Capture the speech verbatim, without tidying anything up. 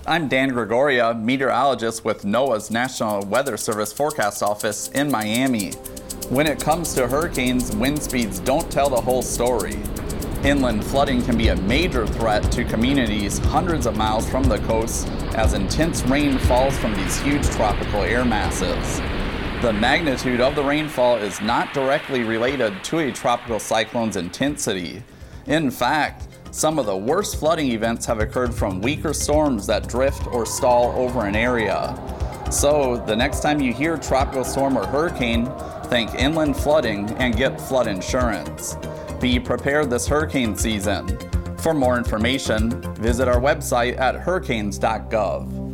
I'm Dan Gregoria, meteorologist with NOAA's National Weather Service Forecast Office in Miami. When it comes to hurricanes, wind speeds don't tell the whole story. Inland flooding can be a major threat to communities hundreds of miles from the coast as intense rain falls from these huge tropical air masses. The magnitude of the rainfall is not directly related to a tropical cyclone's intensity. In fact, some of the worst flooding events have occurred from weaker storms that drift or stall over an area. So, the next time you hear tropical storm or hurricane, think inland flooding and get flood insurance. Be prepared this hurricane season. For more information, visit our website at hurricanes dot gov.